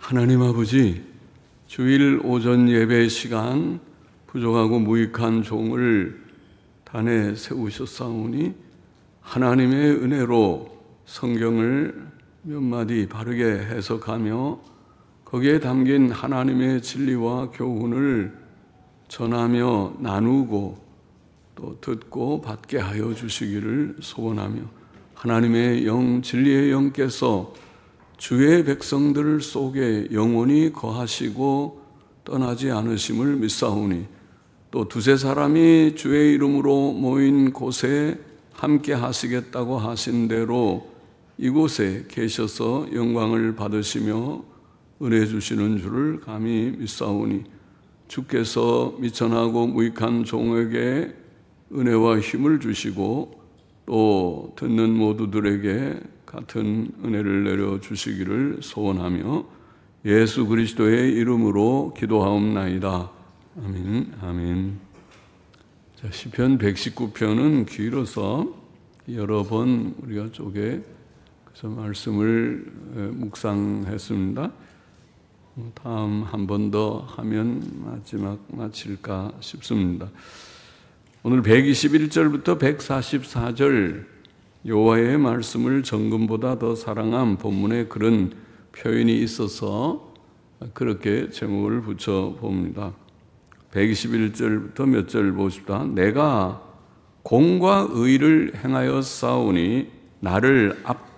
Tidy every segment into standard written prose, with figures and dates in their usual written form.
하나님 아버지, 주일 오전 예배 시간 부족하고 무익한 종을 단에 세우셨사오니 하나님의 은혜로 성경을 몇 마디 바르게 해석하며 거기에 담긴 하나님의 진리와 교훈을 전하며 나누고 또 듣고 받게 하여 주시기를 소원하며 하나님의 영, 진리의 영께서 주의 백성들 속에 영원히 거하시고 떠나지 않으심을 믿사오니 또 두세 사람이 주의 이름으로 모인 곳에 함께 하시겠다고 하신 대로 이곳에 계셔서 영광을 받으시며 은혜 주시는 줄을 감히 믿사오니 주께서 미천하고 무익한 종에게 은혜와 힘을 주시고 또 듣는 모두들에게 같은 은혜를 내려주시기를 소원하며 예수 그리스도의 이름으로 기도하옵나이다. 아멘. 아멘. 자, 시편 119편은 길어서 여러 번 우리가 쪼개 그래서 말씀을 묵상했습니다. 다음 한 번 더 하면 마지막 마칠까 싶습니다. 오늘 121절부터 144절 여호와의 말씀을 정금보다 더 사랑함 본문에 그런 표현이 있어서 그렇게 제목을 붙여봅니다. 121절부터 몇 절 보십시다. 내가 공과 의를 행하여 싸우니 나를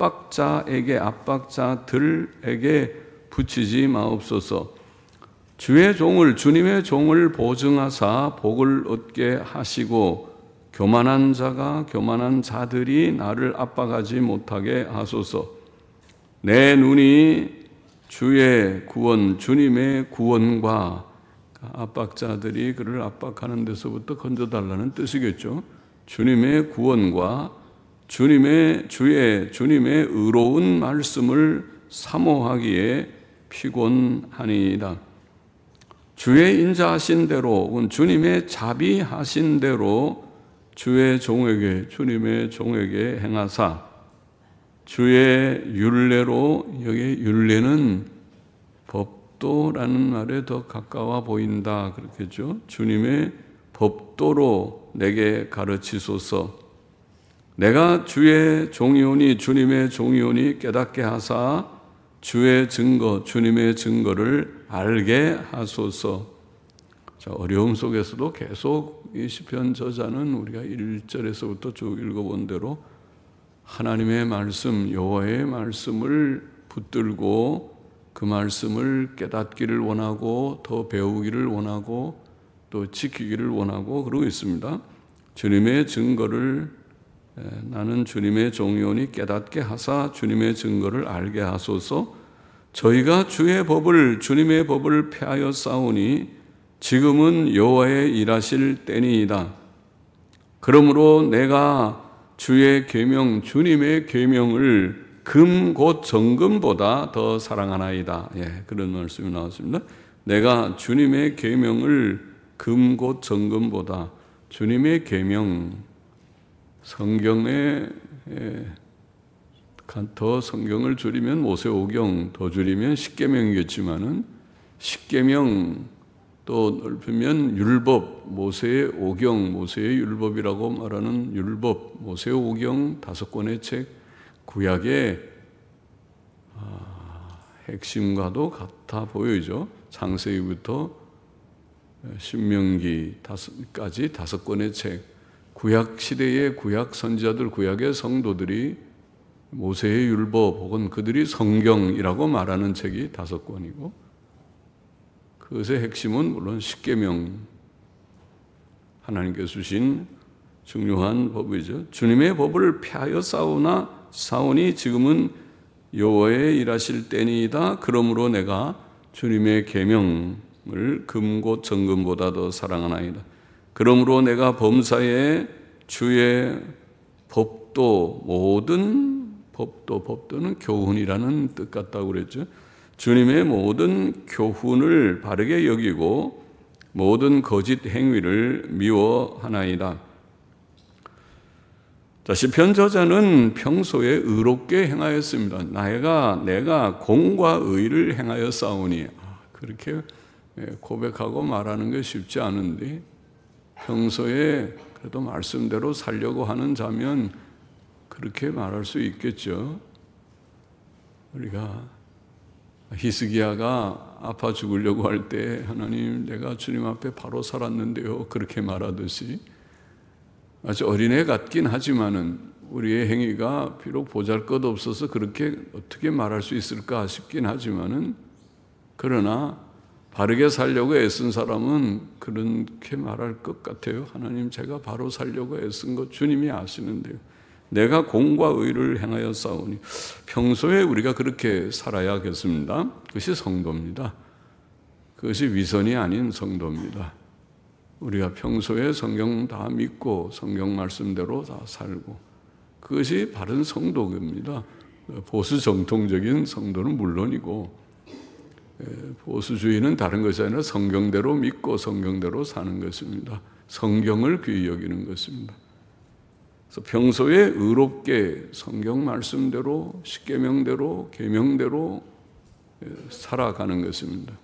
압박자들에게 붙이지 마옵소서. 주의 종을 주님의 종을 보증하사 복을 얻게 하시고 교만한 자들이 나를 압박하지 못하게 하소서. 내 눈이 주의 구원, 주님의 구원과 압박자들이 그를 압박하는 데서부터 건져달라는 뜻이겠죠. 주님의 구원과 주님의 의로운 말씀을 사모하기에 피곤하니이다. 주의 인자하신 대로, 주님의 자비하신 대로 주의 종에게, 주님의 종에게 행하사 주의 율례로, 여기 율례는 법도라는 말에 더 가까워 보인다 그렇겠죠. 주님의 법도로 내게 가르치소서. 내가 주의 종이오니 주님의 종이오니 깨닫게 하사 주의 증거, 주님의 증거를 알게 하소서. 자, 어려움 속에서도 계속 이 시편 저자는 우리가 1절에서부터 쭉 읽어본 대로 하나님의 말씀, 여호와의 말씀을 붙들고 그 말씀을 깨닫기를 원하고 더 배우기를 원하고 또 지키기를 원하고 그러고 있습니다. 주님의 증거를 나는 주님의 종이오니 깨닫게 하사 주님의 증거를 알게 하소서. 저희가 주님의 법을 폐하여 싸우니 지금은 여호와의 일하실 때니이다. 그러므로 내가 주의 계명, 주님의 계명을 금 곧 정금보다 더 사랑하나이다. 예, 그런 말씀이 나왔습니다. 내가 주님의 계명을 금 곧 정금보다, 주님의 계명, 성경에 더 성경을 줄이면 모세오경, 더 줄이면 십계명이겠지만은 십계명 또 넓히면 율법, 모세의 오경, 모세의 율법이라고 말하는 율법, 모세의 오경 5권의 책, 구약의 핵심과도 같아 보이죠. 창세기부터 신명기까지 5권의 책, 구약 시대의 구약 선지자들, 구약의 성도들이 모세의 율법 혹은 그들이 성경이라고 말하는 책이 5권이고 그것의 핵심은 물론 십계명, 하나님께서 주신 중요한 법이죠. 주님의 법을 폐하여 싸우니 지금은 여호와의 일하실 때니이다. 그러므로 내가 주님의 계명을 금곧 정금보다 더 사랑하나이다. 그러므로 내가 범사에 주의 법도, 모든 법도는 교훈이라는 뜻 같다고 그랬죠. 주님의 모든 교훈을 바르게 여기고 모든 거짓 행위를 미워하나이다. 자, 시편 저자는 평소에 의롭게 행하였습니다. 내가 공과 의를 행하여 싸우니. 그렇게 고백하고 말하는 게 쉽지 않은데, 평소에 그래도 말씀대로 살려고 하는 자면 그렇게 말할 수 있겠죠. 우리가 히스기야가 아파 죽으려고 할 때 하나님, 내가 주님 앞에 바로 살았는데요, 그렇게 말하듯이 아주 어린애 같긴 하지만은 우리의 행위가 비록 보잘것없어서 그렇게 어떻게 말할 수 있을까 싶긴 하지만은, 그러나 바르게 살려고 애쓴 사람은 그렇게 말할 것 같아요. 하나님, 제가 바로 살려고 애쓴 것 주님이 아시는데요, 내가 공과 의를 행하여 싸우니. 평소에 우리가 그렇게 살아야겠습니다. 그것이 성도입니다. 그것이 위선이 아닌 성도입니다. 우리가 평소에 성경 다 믿고 성경 말씀대로 다 살고, 그것이 바른 성도입니다. 보수 정통적인 성도는 물론이고, 보수주의는 다른 것이 아니라 성경대로 믿고 성경대로 사는 것입니다. 성경을 귀히 여기는 것입니다. 그래서 평소에 의롭게 성경 말씀대로, 십계명대로, 계명대로 살아가는 것입니다.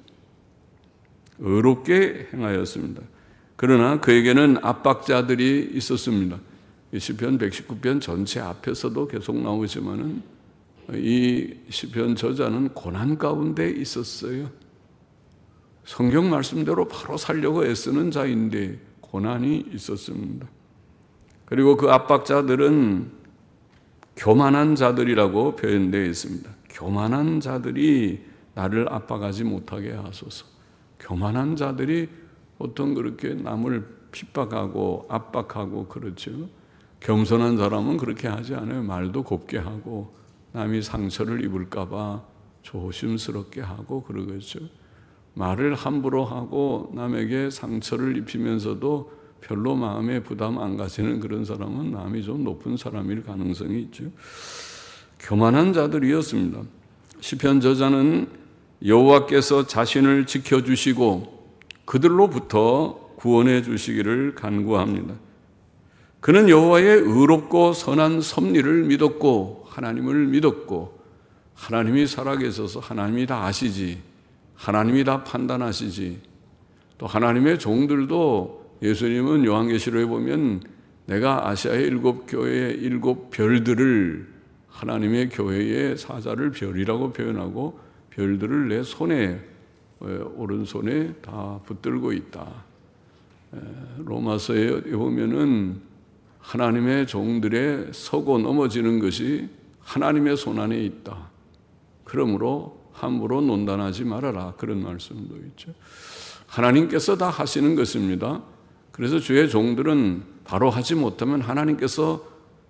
의롭게 행하였습니다. 그러나 그에게는 압박자들이 있었습니다. 시편 119편 전체 앞에서도 계속 나오지만은 이 시편 저자는 고난 가운데 있었어요. 성경 말씀대로 바로 살려고 애쓰는 자인데 고난이 있었습니다. 그리고 그 압박자들은 교만한 자들이라고 표현되어 있습니다. 교만한 자들이 나를 압박하지 못하게 하소서. 교만한 자들이 보통 그렇게 남을 핍박하고 압박하고 그렇죠. 겸손한 사람은 그렇게 하지 않아요. 말도 곱게 하고 남이 상처를 입을까 봐 조심스럽게 하고 그러겠죠. 말을 함부로 하고 남에게 상처를 입히면서도 별로 마음에 부담 안 가지는 그런 사람은 남이 좀 높은 사람일 가능성이 있죠. 교만한 자들이었습니다. 시편 저자는 여호와께서 자신을 지켜주시고 그들로부터 구원해 주시기를 간구합니다. 그는 여호와의 의롭고 선한 섭리를 믿었고 하나님을 믿었고, 하나님이 살아계셔서 하나님이 다 아시지, 하나님이 다 판단하시지, 또 하나님의 종들도, 예수님은 요한계시록에 보면 내가 아시아의 7교회의 7별들을, 하나님의 교회의 사자를 별이라고 표현하고 별들을 내 손에, 오른손에 다 붙들고 있다. 로마서에 보면은 하나님의 종들의 서고 넘어지는 것이 하나님의 손안에 있다. 그러므로 함부로 논단하지 말아라. 그런 말씀도 있죠. 하나님께서 다 하시는 것입니다. 그래서 주의 종들은 바로 하지 못하면 하나님께서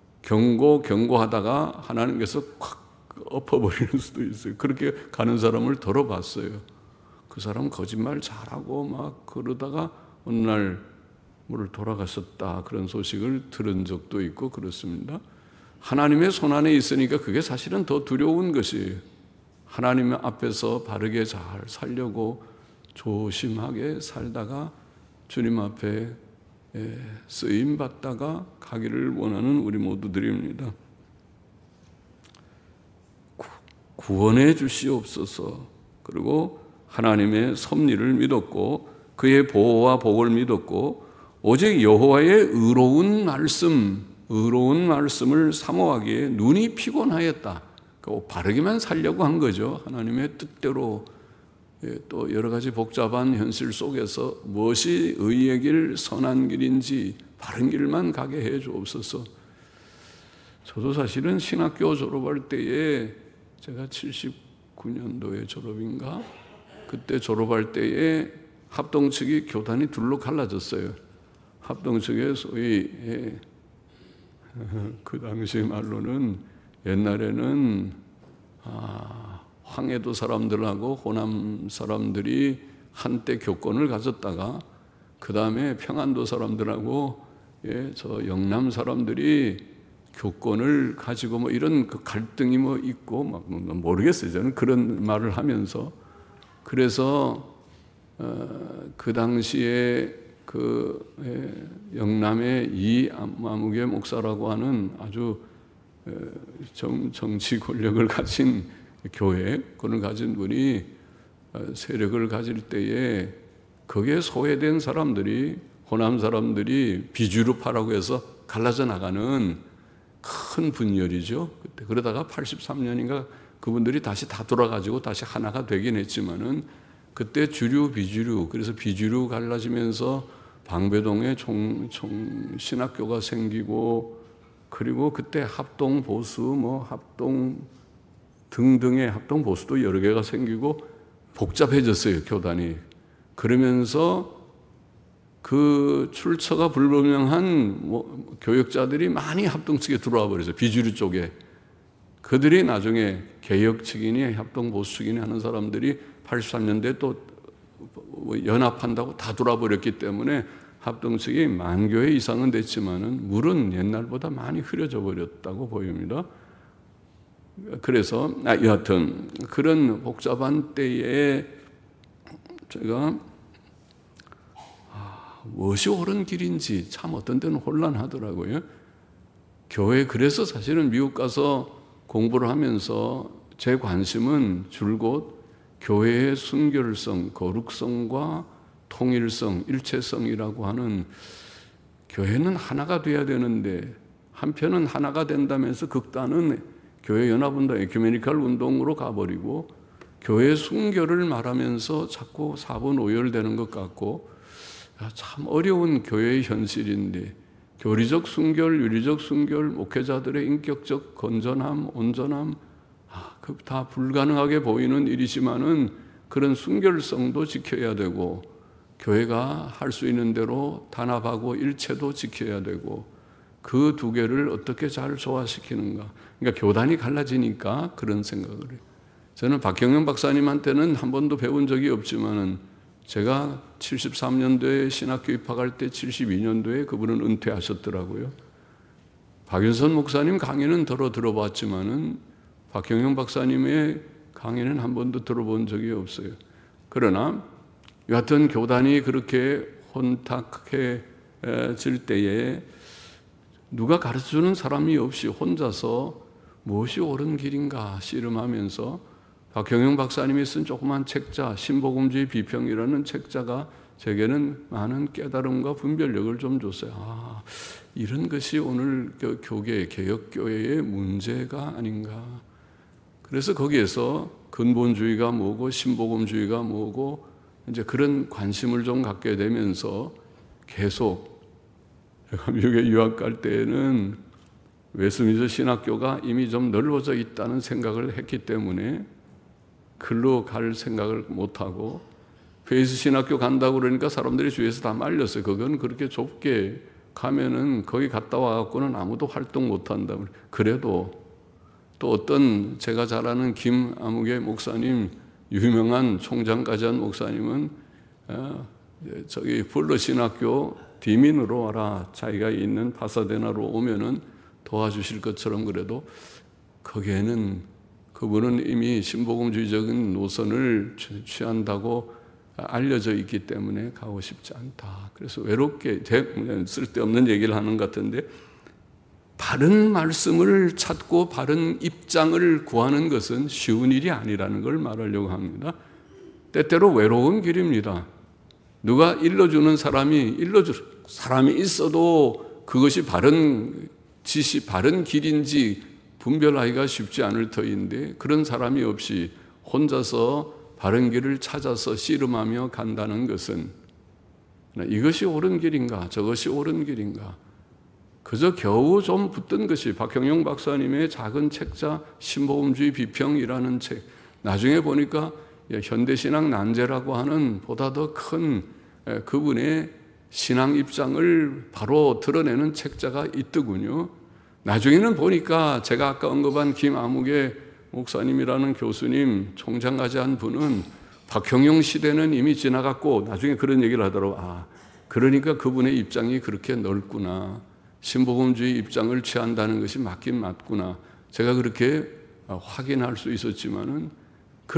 경고하다가 하나님께서 콱 엎어버리는 수도 있어요. 그렇게 가는 사람을 들어봤어요. 그 사람 거짓말 잘하고 막 그러다가 어느 날 물을 돌아갔었다, 그런 소식을 들은 적도 있고 그렇습니다. 하나님의 손안에 있으니까 그게 사실은 더 두려운 것이에요. 하나님 앞에서 바르게 잘 살려고 조심하게 살다가 주님 앞에 쓰임 받다가 가기를 원하는 우리 모두들입니다. 구원해 주시옵소서. 그리고 하나님의 섭리를 믿었고 그의 보호와 복을 믿었고 오직 여호와의 의로운 말씀을 사모하기에 눈이 피곤하였다. 바르게만 살려고 한 거죠. 하나님의 뜻대로. 또 여러 가지 복잡한 현실 속에서 무엇이 의의 길, 선한 길인지 바른 길만 가게 해 주옵소서. 저도 사실은 신학교 졸업할 때에, 제가 79년도에 졸업인가? 그때 졸업할 때에 합동 측이 교단이 둘로 갈라졌어요. 합동 측에 소위 그 당시 말로는 옛날에는 황해도 사람들하고 호남 사람들이 한때 교권을 가졌다가 그 다음에 평안도 사람들하고 저 영남 사람들이 교권을 가지고 뭐 이런 그 갈등이 뭐 있고 막 모르겠어요. 저는 그런 말을 하면서. 그래서 그 당시에 영남의 이아무개 목사라고 하는 아주 정치 권력을 가진 교회, 그걸 가진 분이 세력을 가질 때에 거기에 소외된 사람들이, 호남 사람들이 비주류파라고 해서 갈라져 나가는 큰 분열이죠. 그때 그러다가 83년인가 그분들이 다시 다 돌아가지고 다시 하나가 되긴 했지만은 그때 주류 비주류, 그래서 비주류 갈라지면서 방배동에 신학교가 생기고, 그리고 그때 합동 보수, 합동 등등의 합동 보수도 여러 개가 생기고 복잡해졌어요, 교단이. 그러면서 그 출처가 불분명한 교역자들이 많이 합동 측에 들어와 버렸어요, 비주류 쪽에. 그들이 나중에 개혁 측이니 합동 보수 측이니 하는 사람들이 83년대에 또 연합한다고 다 돌아버렸기 때문에 합동 측이 10,000교회 이상은 됐지만은 물은 옛날보다 많이 흐려져 버렸다고 보입니다. 그래서 여하튼 그런 복잡한 때에 제가 무엇이 옳은 길인지 참 어떤 때는 혼란하더라고요. 교회, 그래서 사실은 미국 가서 공부를 하면서 제 관심은 줄곧 교회의 순결성, 거룩성과 통일성, 일체성이라고 하는, 교회는 하나가 돼야 되는데 한편은 하나가 된다면서 극단은 교회 연합운동, 에큐메니컬 운동으로 가버리고 교회 순결을 말하면서 자꾸 사분오열되는 것 같고, 참 어려운 교회의 현실인데 교리적 순결, 윤리적 순결, 목회자들의 인격적 건전함, 온전함, 그 다 불가능하게 보이는 일이지만은 그런 순결성도 지켜야 되고, 교회가 할 수 있는 대로 단합하고 일체도 지켜야 되고, 그 두 개를 어떻게 잘 조화시키는가. 그러니까 교단이 갈라지니까 그런 생각을 해요. 저는 박경영 박사님한테는 한 번도 배운 적이 없지만은 제가 73년도에 신학교 입학할 때 72년도에 그분은 은퇴하셨더라고요. 박윤선 목사님 강의는 들어봤지만은 박경영 박사님의 강의는 한 번도 들어본 적이 없어요. 그러나 여하튼 교단이 그렇게 혼탁해질 때에 누가 가르쳐주는 사람이 없이 혼자서 무엇이 옳은 길인가 씨름하면서 박경영 박사님이 쓴 조그만 책자, 신복음주의 비평이라는 책자가 제게는 많은 깨달음과 분별력을 좀 줬어요. 이런 것이 오늘 교계, 개혁교회의 문제가 아닌가. 그래서 거기에서 근본주의가 뭐고 신복음주의가 뭐고 이제 그런 관심을 좀 갖게 되면서 계속, 제가 미국에 유학 갈 때에는 웨스민스터 신학교가 이미 좀 넓어져 있다는 생각을 했기 때문에 글로 갈 생각을 못하고, 페이스 신학교 간다고 그러니까 사람들이 주위에서 다 말렸어요. 그건 그렇게 좁게 가면은 거기 갔다 와갖고는 아무도 활동 못한다. 그래도 또 어떤 제가 잘 아는 김아무개 목사님, 유명한 총장까지 한 목사님은 저기 풀러 신학교 디민으로 와라, 자기가 있는 파사데나로 오면은 도와주실 것처럼, 그래도 거기에는 그분은 이미 신복음주의적인 노선을 취한다고 알려져 있기 때문에 가고 싶지 않다. 그래서 외롭게 쓸데없는 얘기를 하는 것 같은데, 바른 말씀을 찾고 바른 입장을 구하는 것은 쉬운 일이 아니라는 걸 말하려고 합니다. 때때로 외로운 길입니다. 누가 일러주는 사람이 있어도 그것이 바른 지시, 바른 길인지 분별하기가 쉽지 않을 터인데, 그런 사람이 없이 혼자서 바른 길을 찾아서 씨름하며 간다는 것은 이것이 옳은 길인가, 저것이 옳은 길인가, 그저 겨우 좀 붙든 것이 박형용 박사님의 작은 책자 신복음주의 비평이라는 책, 나중에 보니까 현대신앙 난제라고 하는 보다 더 큰 그분의 신앙 입장을 바로 드러내는 책자가 있더군요. 나중에는 보니까 제가 아까 언급한 김아무개 목사님이라는 교수님, 총장까지 한 분은 박형용 시대는 이미 지나갔고, 나중에 그런 얘기를 하더라고요. 그러니까 그분의 입장이 그렇게 넓구나, 신복음주의 입장을 취한다는 것이 맞긴 맞구나, 제가 그렇게 확인할 수 있었지만은,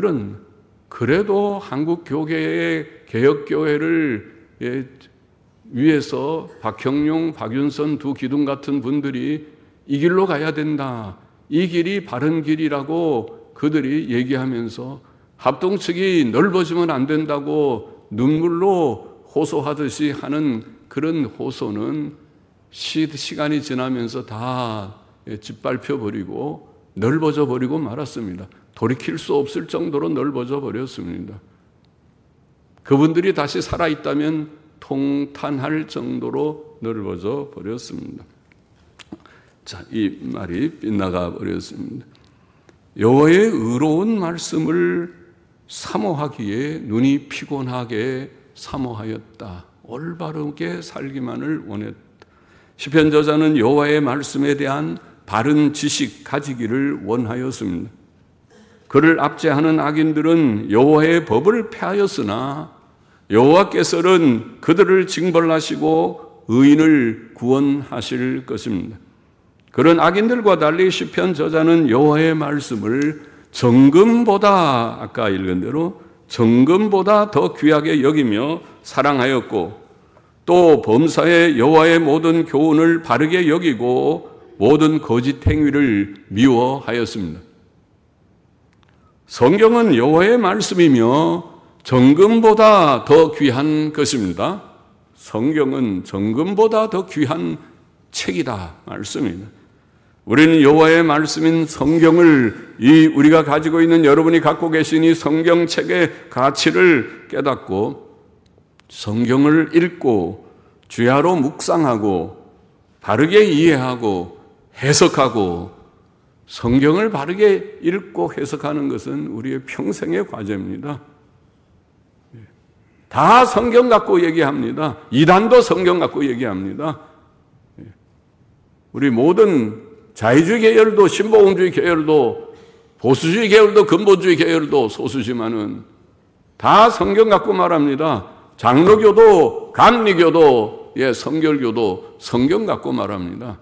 그래도 한국 교계의 개혁교회를 위에서 박형룡, 박윤선 두 기둥 같은 분들이 이 길로 가야 된다, 이 길이 바른 길이라고 그들이 얘기하면서 합동 측이 넓어지면 안 된다고 눈물로 호소하듯이 하는 그런 호소는 시간이 지나면서 다 짓밟혀 버리고 넓어져 버리고 말았습니다. 돌이킬 수 없을 정도로 넓어져 버렸습니다. 그분들이 다시 살아있다면 통탄할 정도로 넓어져 버렸습니다. 자, 이 말이 빗나가 버렸습니다. 여호와의 의로운 말씀을 사모하기에 눈이 피곤하게 사모하였다. 올바르게 살기만을 원했다. 시편 저자는 여호와의 말씀에 대한 바른 지식 가지기를 원하였습니다. 그를 압제하는 악인들은 여호와의 법을 폐하였으나 여호와께서는 그들을 징벌하시고 의인을 구원하실 것입니다. 그런 악인들과 달리 시편 저자는 여호와의 말씀을 정금보다, 아까 읽은 대로 정금보다 더 귀하게 여기며 사랑하였고, 또 범사에 여호와의 모든 교훈을 바르게 여기고 모든 거짓 행위를 미워하였습니다. 성경은 여호와의 말씀이며 정금보다 더 귀한 것입니다. 성경은 정금보다 더 귀한 책이다 말씀입니다. 우리는 여호와의 말씀인 성경을, 이 우리가 가지고 있는, 여러분이 갖고 계신 이 성경책의 가치를 깨닫고 성경을 읽고 주야로 묵상하고 바르게 이해하고 해석하고, 성경을 바르게 읽고 해석하는 것은 우리의 평생의 과제입니다. 다 성경 갖고 얘기합니다. 이단도 성경 갖고 얘기합니다. 우리 모든 자유주의 계열도, 신보공주의 계열도, 보수주의 계열도, 근본주의 계열도 소수지만은 다 성경 갖고 말합니다. 장로교도, 감리교도, 성결교도 성경 갖고 말합니다.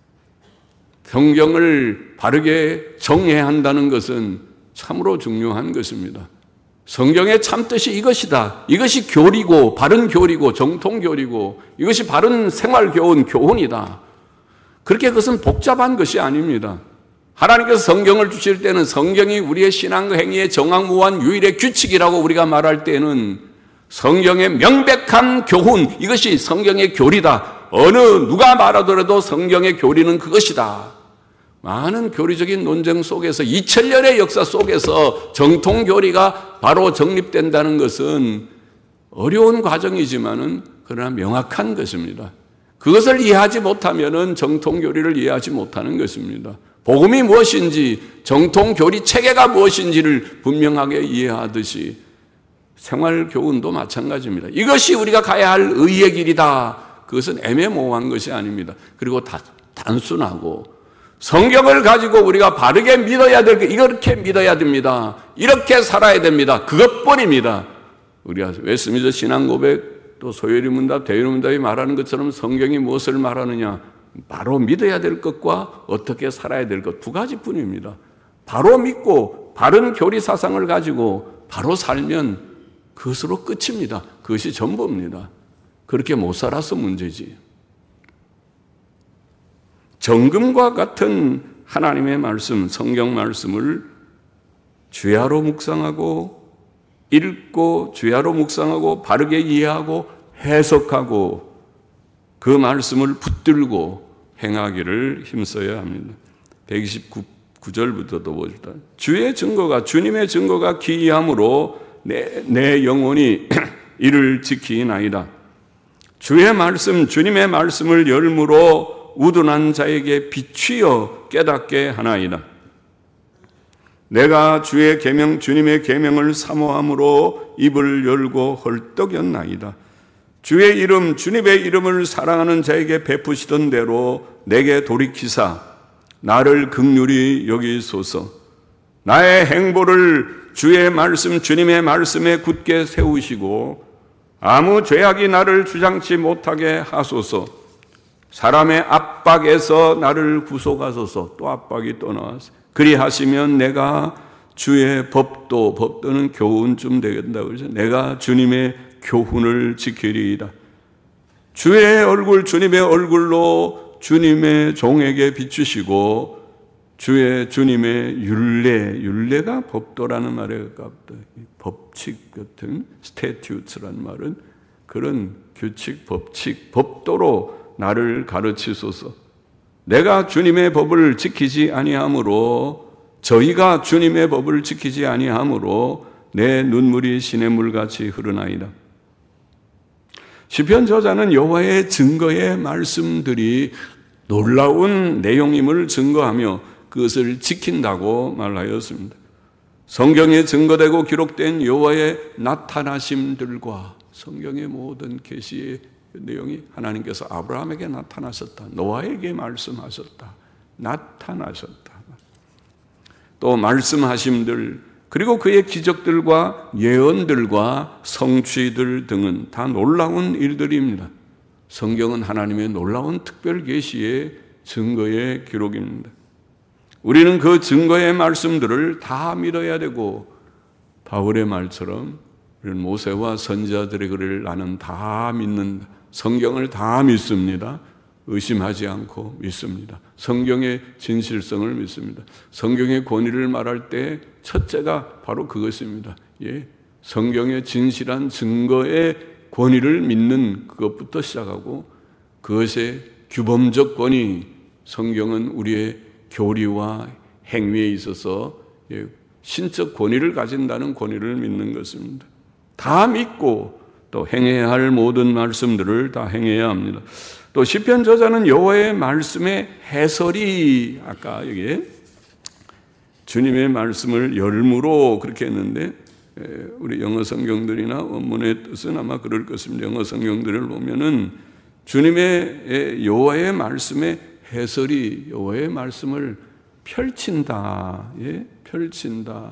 성경을 바르게 정해야 한다는 것은 참으로 중요한 것입니다. 성경의 참뜻이 이것이다. 이것이 교리고, 바른 교리고, 정통 교리고, 이것이 바른 생활 교훈이다. 그렇게 그것은 복잡한 것이 아닙니다. 하나님께서 성경을 주실 때는 성경이 우리의 신앙 행위의 정확무한 유일의 규칙이라고 우리가 말할 때는 성경의 명백한 교훈, 이것이 성경의 교리다. 어느 누가 말하더라도 성경의 교리는 그것이다. 많은 교리적인 논쟁 속에서 2000년의 역사 속에서 정통 교리가 바로 정립된다는 것은 어려운 과정이지만은 그러나 명확한 것입니다. 그것을 이해하지 못하면은 정통 교리를 이해하지 못하는 것입니다. 복음이 무엇인지, 정통 교리 체계가 무엇인지를 분명하게 이해하듯이 생활 교훈도 마찬가지입니다. 이것이 우리가 가야 할 의의 길이다. 그것은 애매모호한 것이 아닙니다. 그리고 단순하고, 성경을 가지고 우리가 바르게 믿어야 될 것, 이렇게 믿어야 됩니다. 이렇게 살아야 됩니다. 그것뿐입니다. 우리가 웨스트민스터 신앙고백, 또 소요리 문답, 대요리 문답이 말하는 것처럼 성경이 무엇을 말하느냐, 바로 믿어야 될 것과 어떻게 살아야 될 것, 두 가지뿐입니다. 바로 믿고 바른 교리 사상을 가지고 바로 살면 그것으로 끝입니다. 그것이 전부입니다. 그렇게 못 살아서 문제지. 정금과 같은 하나님의 말씀, 성경 말씀을 주야로 묵상하고 읽고, 주야로 묵상하고 바르게 이해하고 해석하고 그 말씀을 붙들고 행하기를 힘써야 합니다. 129절부터도 보시다. 주의 증거가, 주님의 증거가 기이함으로 내 영혼이 이를 지키나이다. 주의 말씀, 주님의 말씀을 열무로 우둔한 자에게 비추어 깨닫게 하나이다. 내가 주의 계명, 주님의 계명을 사모함으로 입을 열고 헐떡였나이다. 주의 이름, 주님의 이름을 사랑하는 자에게 베푸시던 대로 내게 돌이키사 나를 긍휼히 여기소서. 나의 행보를 주의 말씀, 주님의 말씀에 굳게 세우시고 아무 죄악이 나를 주장치 못하게 하소서. 사람의 압박에서 나를 구속하소서. 또 압박이 떠나와서 그리하시면 내가 주의 법도는 교훈쯤 되겠다. 그래서 내가 주님의 교훈을 지키리이다. 주의 얼굴, 주님의 얼굴로 주님의 종에게 비추시고 주님의 윤례가 법도라는 말에 가깝다. 법칙 같은 스태튜트라는 말은 그런 규칙, 법칙, 법도로 나를 가르치소서. 내가 주님의 법을 지키지 아니하므로, 저희가 주님의 법을 지키지 아니하므로 내 눈물이 시냇물같이 흐르나이다. 시편 저자는 여호와의 증거의 말씀들이 놀라운 내용임을 증거하며 그것을 지킨다고 말하였습니다. 성경에 증거되고 기록된 여호와의 나타나심들과 성경의 모든 계시의 내용이 하나님께서 아브라함에게 나타나셨다, 노아에게 말씀하셨다, 나타나셨다, 또 말씀하심들, 그리고 그의 기적들과 예언들과 성취들 등은 다 놀라운 일들입니다. 성경은 하나님의 놀라운 특별 계시의 증거의 기록입니다. 우리는 그 증거의 말씀들을 다 믿어야 되고, 바울의 말처럼 우리는 모세와 선지자들의 글을 나는 다 믿는다. 성경을 다 믿습니다. 의심하지 않고 믿습니다. 성경의 진실성을 믿습니다. 성경의 권위를 말할 때 첫째가 바로 그것입니다. 성경의 진실한 증거의 권위를 믿는 그것부터 시작하고, 그것의 규범적 권위, 성경은 우리의 교리와 행위에 있어서 신적 권위를 가진다는 권위를 믿는 것입니다. 다 믿고 또 행해야 할 모든 말씀들을 다 행해야 합니다. 또 시편 저자는 여호와의 말씀의 해설이, 아까 여기 주님의 말씀을 열무로 그렇게 했는데, 우리 영어 성경들이나 원문의 뜻은 아마 그럴 것입니다. 영어 성경들을 보면은 주님의 여호와의 말씀의 해설이 여호와의 말씀을 펼친다, 펼친다,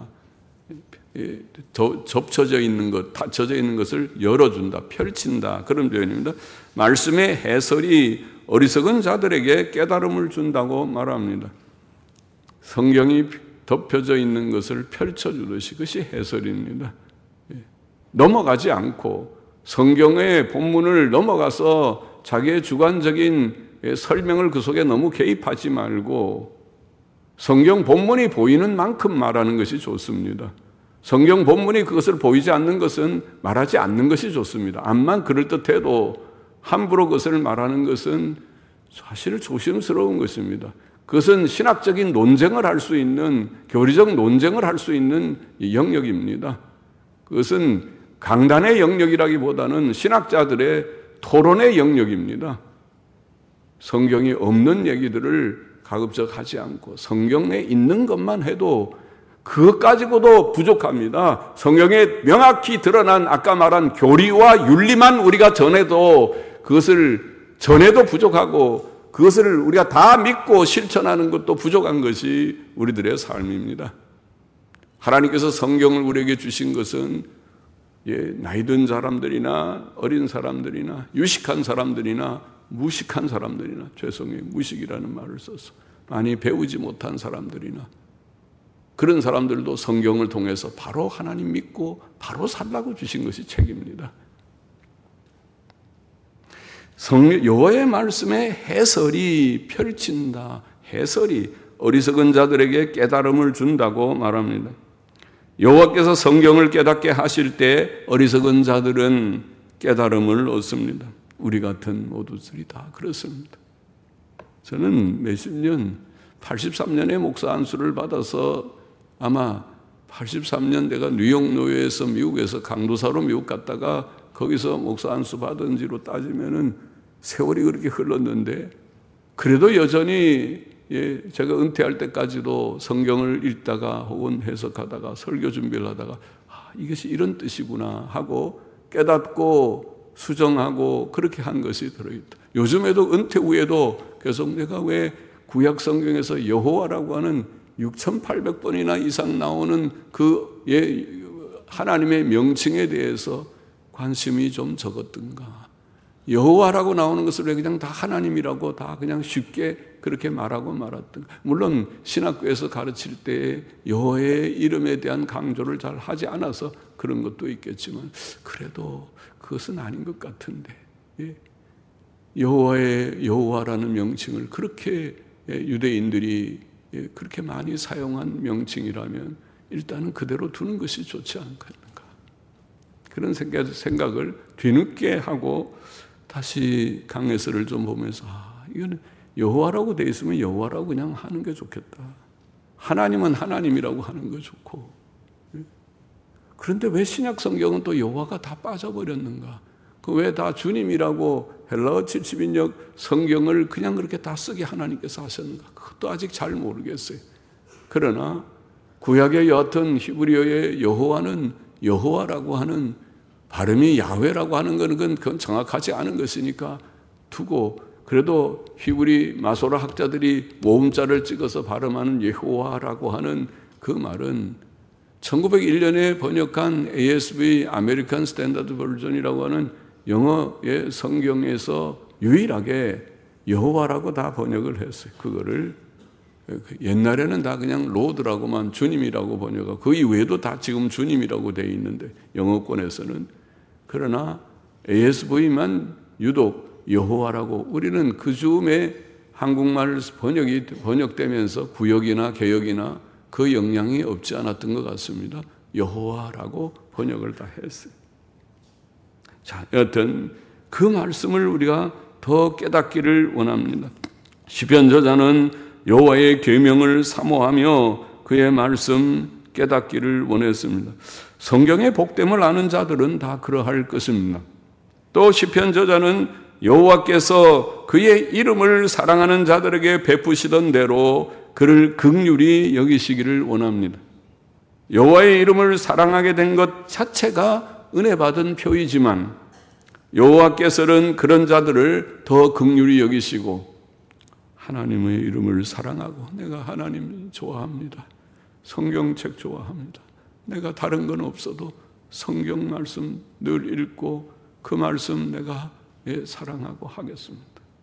접쳐져 있는 것, 닫혀져 있는 것을 열어준다, 펼친다, 그런 표현입니다. 말씀의 해설이 어리석은 자들에게 깨달음을 준다고 말합니다. 성경이 덮여져 있는 것을 펼쳐주듯이 그것이 해설입니다. 넘어가지 않고 성경의 본문을 넘어가서 자기의 주관적인 설명을 그 속에 너무 개입하지 말고 성경 본문이 보이는 만큼 말하는 것이 좋습니다. 성경 본문이 그것을 보이지 않는 것은 말하지 않는 것이 좋습니다. 암만 그럴듯해도 함부로 그것을 말하는 것은 사실 조심스러운 것입니다. 그것은 신학적인 논쟁을 할 수 있는, 교리적 논쟁을 할 수 있는 영역입니다. 그것은 강단의 영역이라기보다는 신학자들의 토론의 영역입니다. 성경이 없는 얘기들을 가급적 하지 않고 성경에 있는 것만 해도 그것 가지고도 부족합니다. 성경에 명확히 드러난 아까 말한 교리와 윤리만 우리가 전해도 그것을 전해도 부족하고, 그것을 우리가 다 믿고 실천하는 것도 부족한 것이 우리들의 삶입니다. 하나님께서 성경을 우리에게 주신 것은 나이 든 사람들이나 어린 사람들이나 유식한 사람들이나 무식한 사람들이나, 죄송해요, 무식이라는 말을 써서 많이 배우지 못한 사람들이나 그런 사람들도 성경을 통해서 바로 하나님 믿고 바로 살라고 주신 것이 책입니다. 여호와의 말씀의 해설이 펼친다, 해설이 어리석은 자들에게 깨달음을 준다고 말합니다. 여호와께서 성경을 깨닫게 하실 때 어리석은 자들은 깨달음을 얻습니다. 우리 같은 모두들이 다 그렇습니다. 저는 몇십 년, 83년에 목사 안수를 받아서 아마 83년 내가 뉴욕 노예에서 미국에서 강도사로 미국 갔다가 거기서 목사 안수 받은 지로 따지면은 세월이 그렇게 흘렀는데, 그래도 여전히 제가 은퇴할 때까지도 성경을 읽다가 혹은 해석하다가 설교 준비를 하다가 이것이 이런 뜻이구나 하고 깨닫고 수정하고 그렇게 한 것이 들어있다. 요즘에도 은퇴 후에도 계속 내가 왜 구약 성경에서 여호와라고 하는 6,800번이나 이상 나오는 그 하나님의 명칭에 대해서 관심이 좀 적었던가. 여호와라고 나오는 것을 왜 그냥 다 하나님이라고 다 그냥 쉽게 그렇게 말하고 말았던가. 물론 신학교에서 가르칠 때 여호와의 이름에 대한 강조를 잘 하지 않아서 그런 것도 있겠지만 그래도 그것은 아닌 것 같은데. 여호와의 여호와라는 명칭을 그렇게 유대인들이 그렇게 많이 사용한 명칭이라면 일단은 그대로 두는 것이 좋지 않겠는가. 그런 생각을 뒤늦게 하고 다시 강해서를 좀 보면서 이거는 여호와라고 돼 있으면 여호와라고 그냥 하는 게 좋겠다. 하나님은 하나님이라고 하는 거 좋고. 그런데 왜 신약 성경은 또 여호와가 다 빠져버렸는가? 왜 다 주님이라고 헬라어 70인역 성경을 그냥 그렇게 다 쓰게 하나님께서 하셨는가? 그것도 아직 잘 모르겠어요. 그러나 구약의 여하튼 히브리어의 여호와는 여호와라고 하는 발음이 야훼라고 하는 것은 그건 정확하지 않은 것이니까 두고, 그래도 히브리 마소라 학자들이 모음자를 찍어서 발음하는 여호와라고 하는 그 말은 1901년에 번역한 ASV 아메리칸 스탠다드 버전이라고 하는 영어의 성경에서 유일하게 여호와라고 다 번역을 했어요. 그거를 옛날에는 다 그냥 로드라고만 주님이라고 번역하고 그 이외에도 다 지금 주님이라고 되어 있는데 영어권에서는. 그러나 ASV만 유독 여호와라고, 우리는 그 즈음에 한국말 번역되면서 구역이나 개역이나 그 영향이 없지 않았던 것 같습니다. 여호와라고 번역을 다 했어요. 자, 여하튼 그 말씀을 우리가 더 깨닫기를 원합니다. 시편 저자는 여호와의 계명을 사모하며 그의 말씀 깨닫기를 원했습니다. 성경의 복됨을 아는 자들은 다 그러할 것입니다. 또 시편 저자는 여호와께서 그의 이름을 사랑하는 자들에게 베푸시던 대로 그를 긍휼히 여기시기를 원합니다. 여호와의 이름을 사랑하게 된 것 자체가 은혜 받은 표이지만 여호와께서는 그런 자들을 더 긍휼히 여기시고 하나님의 이름을 사랑하고, 내가 하나님 좋아합니다. 성경책 좋아합니다. 내가 다른 건 없어도 성경 말씀 늘 읽고 그 말씀 내가 사랑하고 하겠습니다.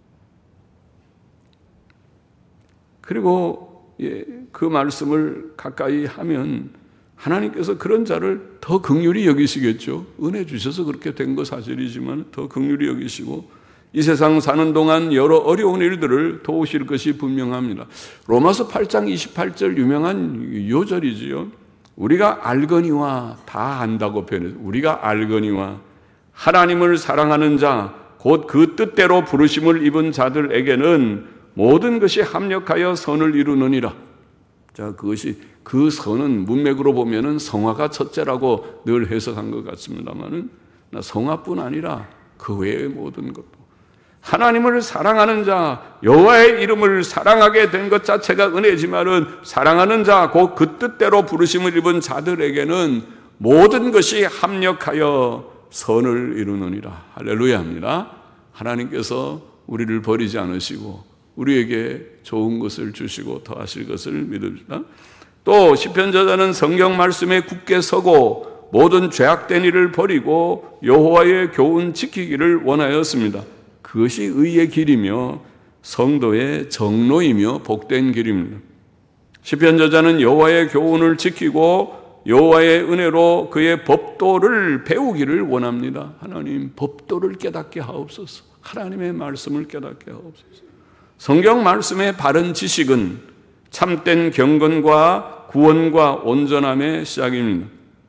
그리고 그 말씀을 가까이 하면 하나님께서 그런 자를 더 긍휼히 여기시겠죠. 은혜 주셔서 그렇게 된 거 사실이지만 더 긍휼히 여기시고 이 세상 사는 동안 여러 어려운 일들을 도우실 것이 분명합니다. 로마서 8장 28절 유명한 요절이지요. 우리가 알거니와 다 안다고 표현해서 우리가 알거니와 하나님을 사랑하는 자 곧 그 뜻대로 부르심을 입은 자들에게는 모든 것이 합력하여 선을 이루느니라. 자, 그것이 그 선은 문맥으로 보면은 성화가 첫째라고 늘 해석한 것 같습니다만은 성화뿐 아니라 그 외의 모든 것도 하나님을 사랑하는 자, 여호와의 이름을 사랑하게 된 것 자체가 은혜지만은 사랑하는 자, 곧 그 뜻대로 부르심을 입은 자들에게는 모든 것이 합력하여 선을 이루느니라. 할렐루야입니다. 하나님께서 우리를 버리지 않으시고 우리에게 좋은 것을 주시고 더하실 것을 믿읍시다. 또 시편 저자는 성경 말씀에 굳게 서고 모든 죄악된 일을 버리고 여호와의 교훈 지키기를 원하였습니다. 그것이 의의 길이며 성도의 정로이며 복된 길입니다. 시편 저자는 여호와의 교훈을 지키고 여호와의 은혜로 그의 법도를 배우기를 원합니다. 하나님 법도를 깨닫게 하옵소서. 하나님의 말씀을 깨닫게 하옵소서. 성경 말씀의 바른 지식은 참된 경건과 구원과 온전함의 시작입니다.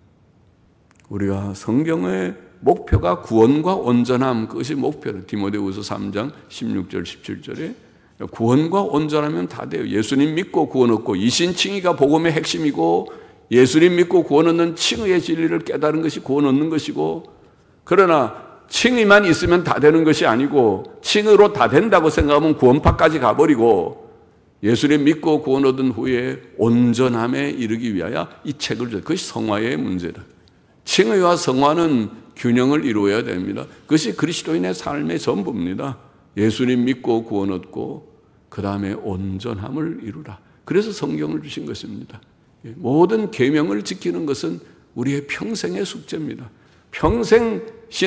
우리가 성경의 목표가 구원과 온전함, 그것이 목표로 디모데후서 3장 16절 17절에 구원과 온전하면 다 돼요. 예수님 믿고 구원 얻고 이신칭의가 복음의 핵심이고 예수님 믿고 구원 얻는 칭의의 진리를 깨달은 것이 구원 얻는 것이고, 그러나 칭의만 있으면 다 되는 것이 아니고 칭의로 다 된다고 생각하면 구원파까지 가버리고 예수님 믿고 구원 얻은 후에 온전함에 이르기 위하여 이 책을 줘. 그것이 성화의 문제다. 칭의와 성화는 균형을 이루어야 됩니다. 그것이 그리스도인의 삶의 전부입니다. 예수님 믿고 구원 얻고 그 다음에 온전함을 이루라. 그래서 성경을 주신 것입니다. 모든 계명을 지키는 것은 우리의 평생의 숙제입니다. 평생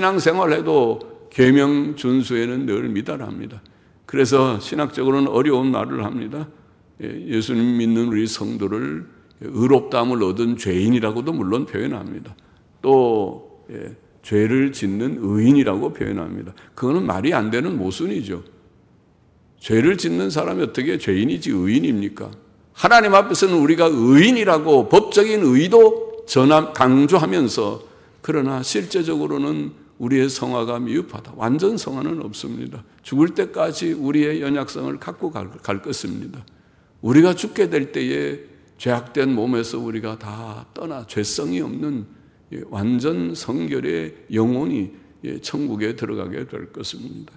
신앙생활해도 계명 준수에는 늘 미달합니다. 그래서 신학적으로는 어려운 말을 합니다. 예수님 믿는 우리 성도를 의롭다함을 얻은 죄인이라고도 물론 표현합니다. 또 죄를 짓는 의인이라고 표현합니다. 그거는 말이 안 되는 모순이죠. 죄를 짓는 사람이 어떻게 죄인이지 의인입니까? 하나님 앞에서는 우리가 의인이라고 법적인 의도 강조하면서, 그러나 실제적으로는 우리의 성화가 미흡하다. 완전 성화는 없습니다. 죽을 때까지 우리의 연약성을 갖고 갈 것입니다. 우리가 죽게 될 때에 죄악된 몸에서 우리가 다 떠나 죄성이 없는 완전 성결의 영혼이 천국에 들어가게 될 것입니다.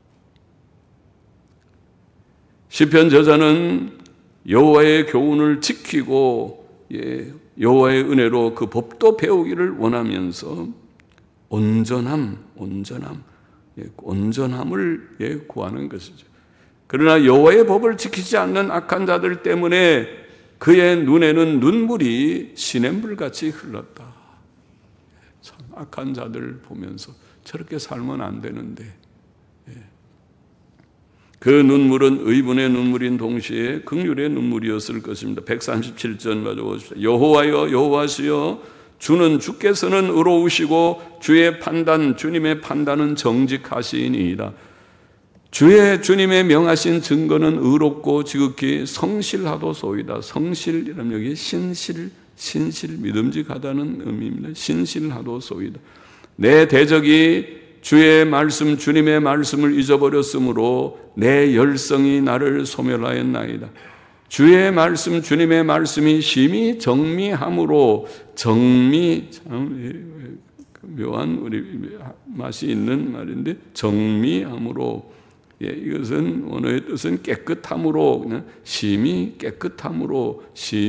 시편 저자는 여호와의 교훈을 지키고 여호와의 은혜로 그 법도 배우기를 원하면서 온전함을 구하는 것이죠. 그러나 여호와의 법을 지키지 않는 악한 자들 때문에 그의 눈에는 눈물이 시냇물같이 흘렀다. 참 악한 자들 보면서 저렇게 살면 안 되는데, 그 눈물은 의분의 눈물인 동시에 긍휼의 눈물이었을 것입니다. 137절 맞아보십시오. 여호와여 여호와시여 주는 주께서는 의로우시고 주의 판단 주님의 판단은 정직하시니이다. 주님의 명하신 증거는 의롭고 지극히 성실하도소이다. 성실이라면 여기 신실 믿음직하다는 의미입니다. 신실하도소이다. 내 대적이 주의 말씀 주님의 말씀을 잊어버렸으므로 내 열성이 나를 소멸하였나이다. 주의 말씀 주님의 말씀이 심히 정미함으로, 정미 참 묘한 우리 맛이 있는 말인데, 정미함으로, 이것은 원어의 뜻은 깨끗함으로, 그냥 심히 깨끗함으로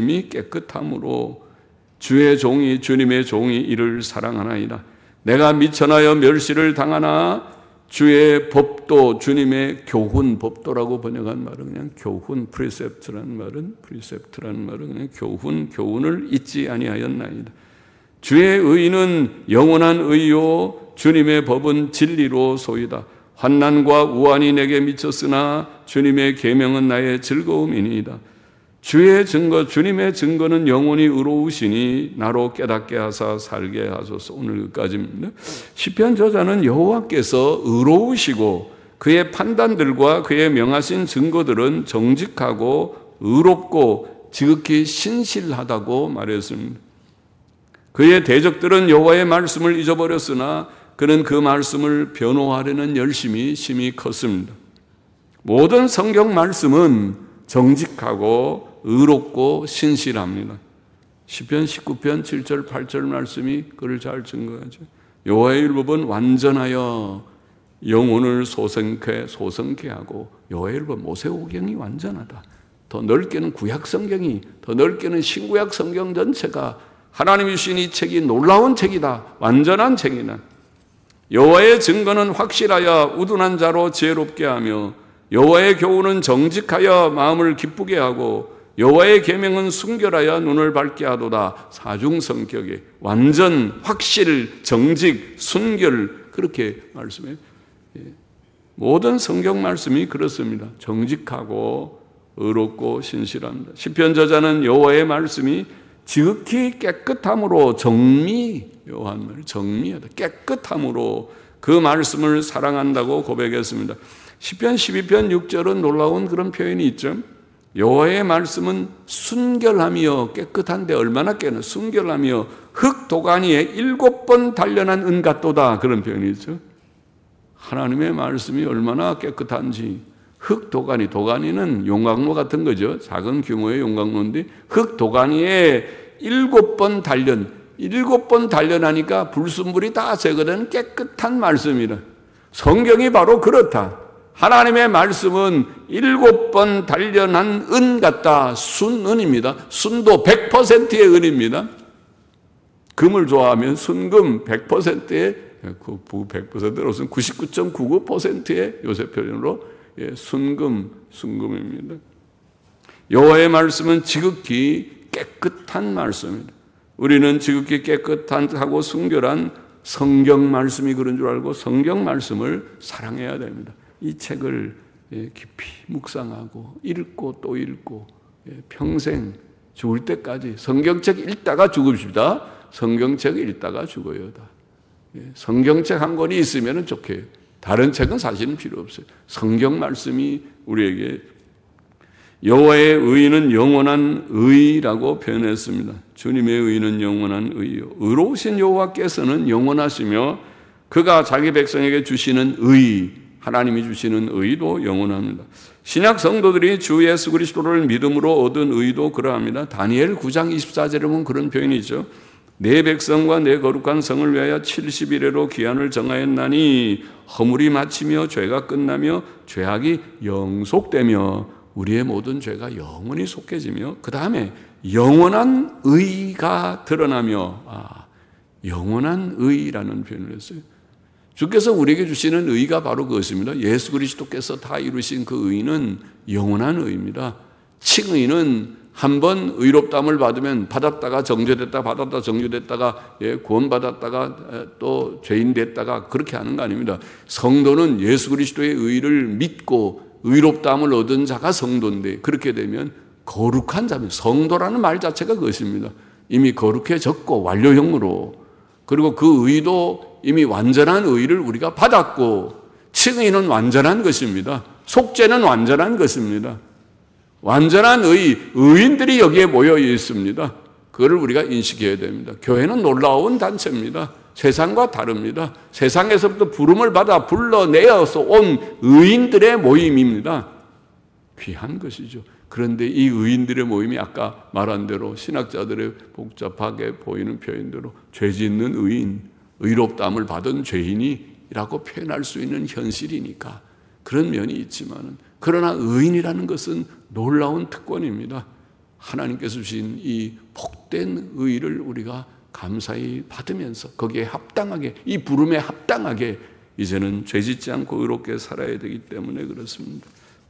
주의 종이 주님의 종이 이를 사랑하나이다. 내가 미천하여 멸시를 당하나 주의 법도 주님의 교훈, 법도라고 번역한 말은 그냥 교훈, 프리셉트라는 말은 그냥 교훈을 잊지 아니하였나이다. 주의 의는 영원한 의요 주님의 법은 진리로 소이다. 환난과 우환이 내게 미쳤으나 주님의 계명은 나의 즐거움이니이다. 주의 증거, 주님의 증거는 영원히 의로우시니 나로 깨닫게 하사 살게 하소서. 오늘 여기까지입니다. 시편 저자는 여호와께서 의로우시고 그의 판단들과 그의 명하신 증거들은 정직하고 의롭고 지극히 신실하다고 말했습니다. 그의 대적들은 여호와의 말씀을 잊어버렸으나 그는 그 말씀을 변호하려는 열심이 심히 컸습니다. 모든 성경 말씀은 정직하고 의롭고 신실합니다. 시편 19편 7절 8절 말씀이 그를 잘 증거하죠. 여호와의 율법은 완전하여 영혼을 소성케 하고, 여호와의 율법 모세오경이 완전하다. 더 넓게는 구약 성경이, 더 넓게는 신구약 성경 전체가 하나님이 주신 이 책이 놀라운 책이다. 완전한 책이다. 여호와의 증거는 확실하여 우둔한 자로 지혜롭게 하며, 여호와의 교훈은 정직하여 마음을 기쁘게 하고, 여호와의 계명은 순결하여 눈을 밝게 하도다. 사중성격에 완전, 확실, 정직, 순결, 그렇게 말씀해요. 모든 성경 말씀이 그렇습니다. 정직하고 의롭고 신실합니다. 시편 저자는 여호와의 말씀이 지극히 깨끗함으로, 묘한 말, 정미하다, 깨끗함으로 그 말씀을 사랑한다고 고백했습니다. 시편 12편 6절은 놀라운 그런 표현이 있죠. 여호와의 말씀은 순결하며 깨끗한데 얼마나 깨끗한, 순결하며 흙 도가니에 7번 단련한 은 같도다, 그런 표현이 있죠. 하나님의 말씀이 얼마나 깨끗한지, 흙 도가니는 용광로 같은 거죠. 작은 규모의 용광로인데 흙 도가니에 7번 단련하니까 불순물이 다 제거되는 깨끗한 말씀이라. 성경이 바로 그렇다. 하나님의 말씀은 7번 단련한 은 같다. 순은입니다. 순도 100%의 은입니다. 금을 좋아하면 순금 100%의 100%로 99.99%의 요새 표현으로 순금입니다. 여호와의 말씀은 지극히 깨끗한 말씀입니다. 우리는 지극히 깨끗하고 순결한 성경 말씀이 그런 줄 알고 성경 말씀을 사랑해야 됩니다. 이 책을 깊이 묵상하고 읽고 또 읽고 평생 죽을 때까지 성경책 읽다가 죽읍시다. 성경책 읽다가 죽어요다. 성경책 한 권이 있으면 좋게요. 다른 책은 사실은 필요 없어요. 성경 말씀이 우리에게 여호와의 의는 영원한 의라고 표현했습니다. 주님의 의는 영원한 의요. 의로우신 여호와께서는 영원하시며 그가 자기 백성에게 주시는 의, 하나님이 주시는 의도 영원합니다. 신약 성도들이 주 예수 그리스도를 믿음으로 얻은 의도 그러합니다. 다니엘 9장 24절에 보면 그런 표현이죠. 내 백성과 내 거룩한 성을 위하여 70일에로 기한을 정하였나니 허물이 마치며 죄가 끝나며 죄악이 영속되며 우리의 모든 죄가 영원히 속해지며 그 다음에 영원한 의가 드러나며 영원한 의라는 표현을 했어요. 주께서 우리에게 주시는 의가 바로 그것입니다. 예수 그리스도께서 다 이루신 그 의는 영원한 의입니다. 칭의는 한번 의롭다함을 받으면 받았다가 정죄됐다 받았다 정죄됐다가 구원받았다가 또 죄인 됐다가 그렇게 하는 거 아닙니다. 성도는 예수 그리스도의 의를 믿고 의롭다함을 얻은 자가 성도인데 그렇게 되면 거룩한 자면 성도라는 말 자체가 그것입니다. 이미 거룩해졌고 완료형으로 그리고 그 의도 이미 완전한 의를 우리가 받았고 칭의는 완전한 것입니다. 속죄는 완전한 것입니다. 완전한 의인들이 여기에 모여 있습니다. 그걸 우리가 인식해야 됩니다. 교회는 놀라운 단체입니다. 세상과 다릅니다. 세상에서부터 부름을 받아 불러내어서 온 의인들의 모임입니다. 귀한 것이죠. 그런데 이 의인들의 모임이 아까 말한 대로 신학자들의 복잡하게 보이는 표현대로 죄 짓는 의인, 의롭다함을 받은 죄인이라고 표현할 수 있는 현실이니까 그런 면이 있지만은 그러나 의인이라는 것은 놀라운 특권입니다. 하나님께서 주신 이 복된 의를 우리가 감사히 받으면서 거기에 합당하게 이 부름에 합당하게 이제는 죄짓지 않고 의롭게 살아야 되기 때문에 그렇습니다.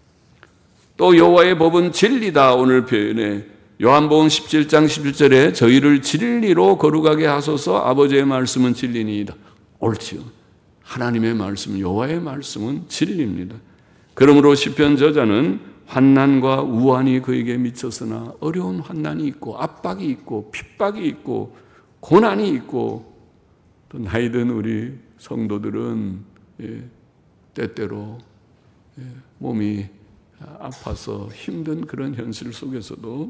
또 여호와의 법은 진리다 오늘 표현에 요한복음 17장 11절에 저희를 진리로 거룩하게 하소서 아버지의 말씀은 진리니이다. 옳지요. 하나님의 말씀 여호와의 말씀은 진리입니다. 그러므로 시편 저자는 환난과 우환이 그에게 미쳤으나 어려운 환난이 있고 압박이 있고 핍박이 있고 고난이 있고 또 나이 든 우리 성도들은 때때로 몸이 아파서 힘든 그런 현실 속에서도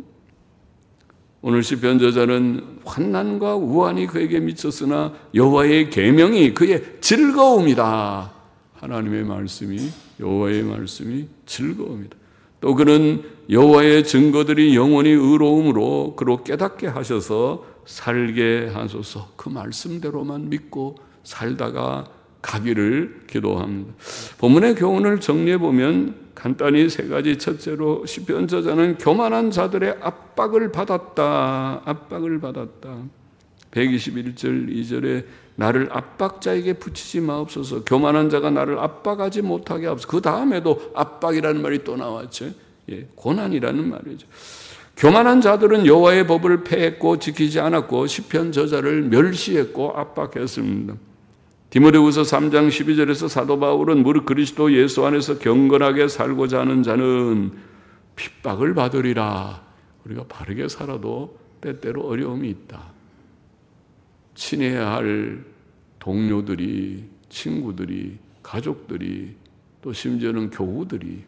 오늘 시편 저자는 환난과 우환이 그에게 미쳤으나 여호와의 계명이 그의 즐거움이다. 하나님의 말씀이 여호와의 말씀이 즐거움이다. 또 그는 여호와의 증거들이 영원히 의로움으로 그로 깨닫게 하셔서 살게 하소서. 그 말씀대로만 믿고 살다가 가기를 기도합니다. 본문의 교훈을 정리해 보면 간단히 세 가지. 첫째로 시편 저자는 교만한 자들의 압박을 받았다. 압박을 받았다. 121절 2절에 나를 압박자에게 붙이지 마옵소서. 교만한 자가 나를 압박하지 못하게 하옵소서. 그 다음에도 압박이라는 말이 또 나왔죠. 고난이라는 말이죠. 교만한 자들은 여호와의 법을 폐했고 지키지 않았고 시편 저자를 멸시했고 압박했습니다. 디모데후서 3장 12절에서 사도 바울은 무릇 그리스도 예수 안에서 경건하게 살고자 하는 자는 핍박을 받으리라. 우리가 바르게 살아도 때때로 어려움이 있다. 친해야 할 동료들이, 친구들이, 가족들이, 또 심지어는 교우들이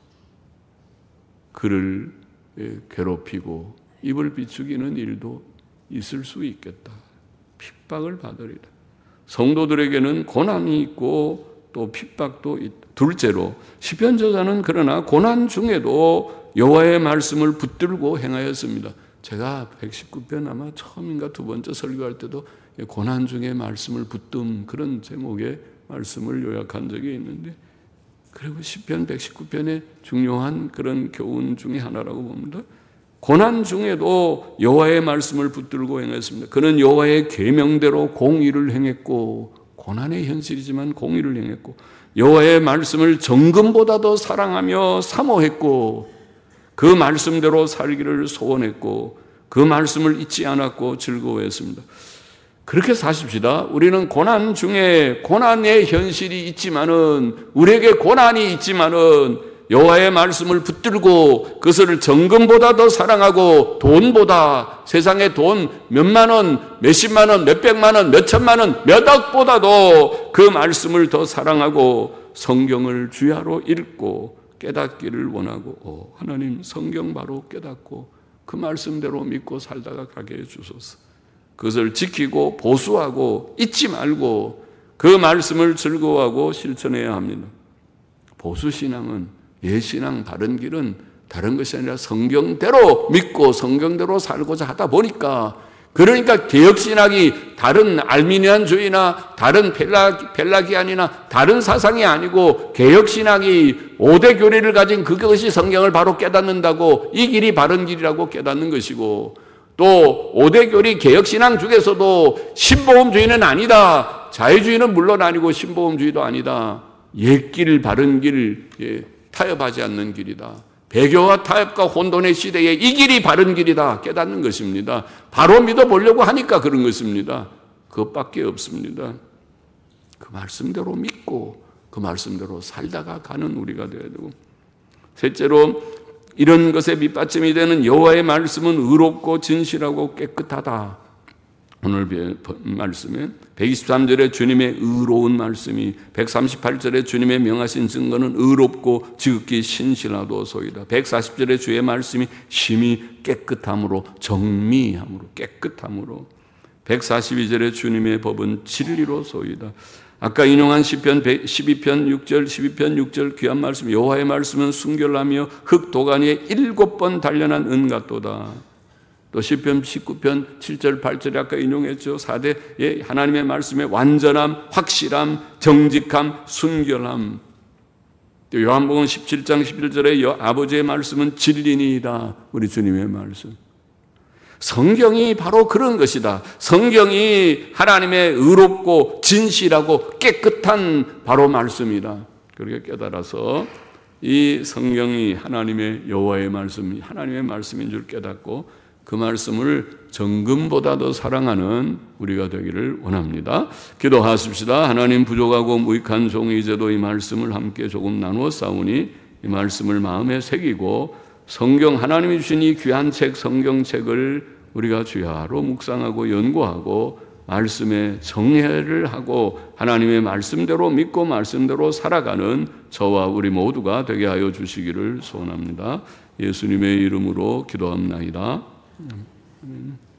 그를 괴롭히고 입을 비추기는 일도 있을 수 있겠다. 핍박을 받으리라. 성도들에게는 고난이 있고 또 핍박도 있다. 둘째로 시편 저자는 그러나 고난 중에도 여호와의 말씀을 붙들고 행하였습니다. 제가 119편 아마 처음인가 두 번째 설교할 때도 고난 중에 말씀을 붙듦 그런 제목의 말씀을 요약한 적이 있는데 그리고 시편 119편의 중요한 그런 교훈 중에 하나라고 봅니다. 고난 중에도 여호와의 말씀을 붙들고 행했습니다. 그는 여호와의 계명대로 공의를 행했고 고난의 현실이지만 공의를 행했고 여호와의 말씀을 정금보다도 사랑하며 사모했고 그 말씀대로 살기를 소원했고 그 말씀을 잊지 않았고 즐거워했습니다. 그렇게 사십시다. 우리는 고난 중에 고난의 현실이 있지만은 우리에게 고난이 있지만은 여호와의 말씀을 붙들고 그것을 정금보다 더 사랑하고 돈보다, 세상의 돈 몇만 원, 몇십만 원, 몇백만 원, 몇천만 원, 몇 억보다도 그 말씀을 더 사랑하고 성경을 주야로 읽고 깨닫기를 원하고, 하나님 성경 바로 깨닫고 그 말씀대로 믿고 살다가 가게 해주소서. 그것을 지키고 보수하고 잊지 말고 그 말씀을 즐거워하고 실천해야 합니다. 보수신앙은, 예신앙, 바른 길은 다른 것이 아니라 성경대로 믿고 성경대로 살고자 하다 보니까, 그러니까 개혁신학이 다른 알미니안주의나 다른 펠라기안이나 다른 사상이 아니고 개혁신학이 5대 교리를 가진 그것이 성경을 바로 깨닫는다고, 이 길이 바른 길이라고 깨닫는 것이고, 또 5대 교리 개혁신앙 중에서도 신보험주의는 아니다, 자유주의는 물론 아니고 신보험주의도 아니다, 옛길 바른 길, 타협하지 않는 길이다, 배교와 타협과 혼돈의 시대에 이 길이 바른 길이다 깨닫는 것입니다. 바로 믿어보려고 하니까 그런 것입니다. 그것밖에 없습니다. 그 말씀대로 믿고 그 말씀대로 살다가 가는 우리가 되어야 되고, 셋째로 이런 것에 밑받침이 되는 여호와의 말씀은 의롭고 진실하고 깨끗하다. 오늘 말씀에 123절에 주님의 의로운 말씀이, 138절에 주님의 명하신 증거는 의롭고 지극히 신실하도소이다. 140절에 주의 말씀이 심히 깨끗함으로, 정미함으로, 깨끗함으로, 142절에 주님의 법은 진리로소이다. 아까 인용한 시편 12편 6절, 12편 6절 귀한 말씀, 여호와의 말씀은 순결하며 흙 도간 위에 7번 단련한 은 같도다. 또 시편 19편 7절 8절에 아까 인용했죠. 4대의 하나님의 말씀의 완전함, 확실함, 정직함, 순결함. 또 요한복음 17장 11절에 아버지의 말씀은 진리니이다. 우리 주님의 말씀. 성경이 바로 그런 것이다. 성경이 하나님의 의롭고 진실하고 깨끗한 바로 말씀이다. 그렇게 깨달아서 이 성경이 하나님의 여호와의 말씀, 하나님의 말씀인 줄 깨닫고 그 말씀을 정금보다 더 사랑하는 우리가 되기를 원합니다. 기도하십시다. 하나님, 부족하고 무익한 종이 이제도 이 말씀을 함께 조금 나누어 싸우니 이 말씀을 마음에 새기고 성경, 하나님이 주신 이 귀한 책, 성경책을 우리가 주야로 묵상하고 연구하고 말씀에 정해를 하고 하나님의 말씀대로 믿고 말씀대로 살아가는 저와 우리 모두가 되게 하여 주시기를 소원합니다. 예수님의 이름으로 기도합나이다. 아멘.